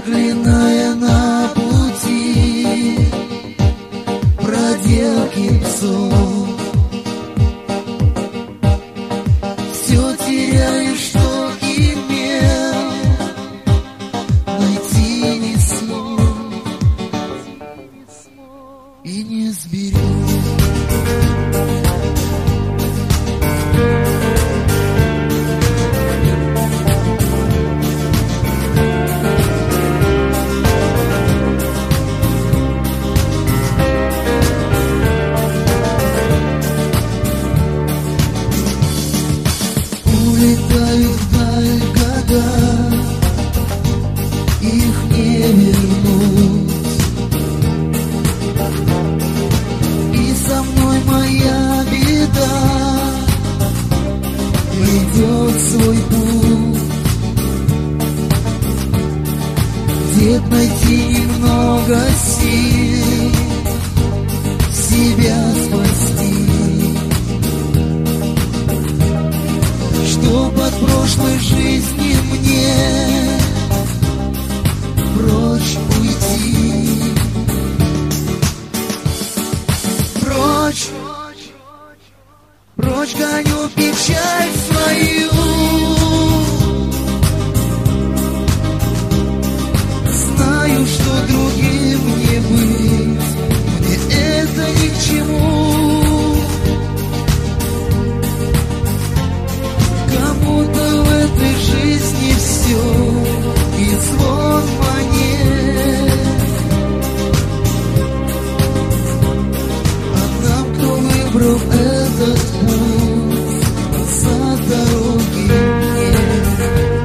проклиная на пути проделки псов. Все теряешь, что имел, найти не смог и не сберег. Улетают вдаль года, их не вернуть. И со мной моя беда идет свой путь. Где-то найти немного сил себя спасти, чтоб от прошлой жизни мне прочь уйти. Прочь, прочь гоню печаль свою. Знаю, что другим не быть, мне это ни к чему. Кому-то в этой жизни все и звон монет, а нам, кто выбрал этот путь, за дороги нет.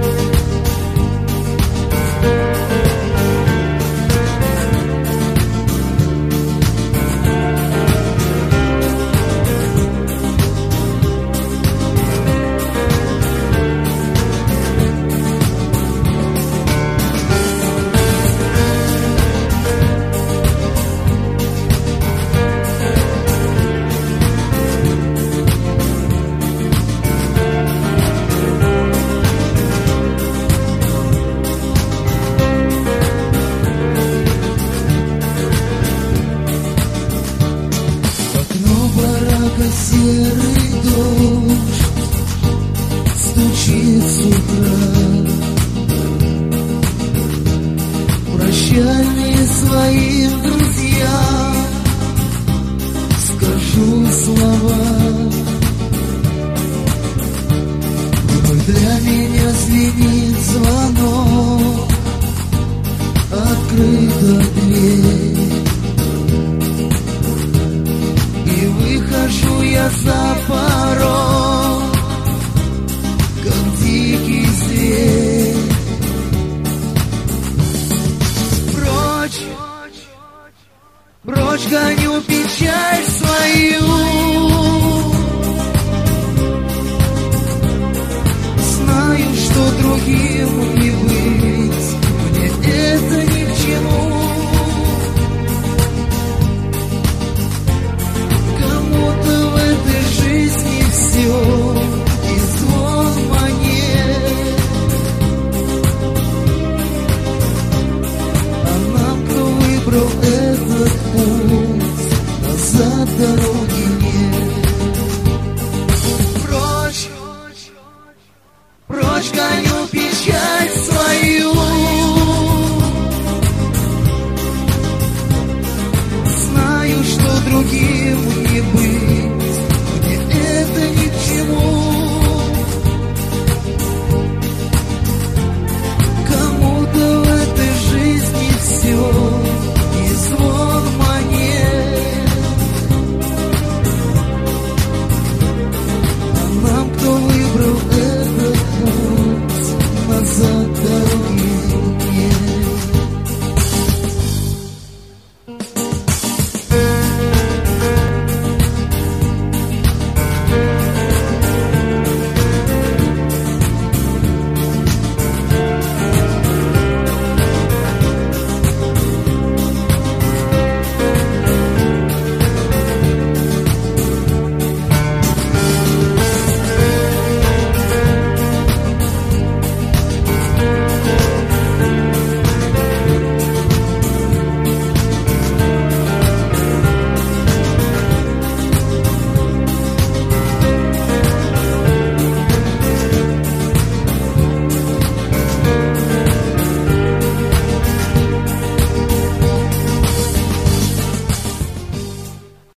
Серый дождь стучит с утра, прощальные своим друзьям скажу слова. Вновь для меня звенит звонок, открыта дверь. Выхожу я за порог, как дикий зверь. Прочь, прочь гоню печаль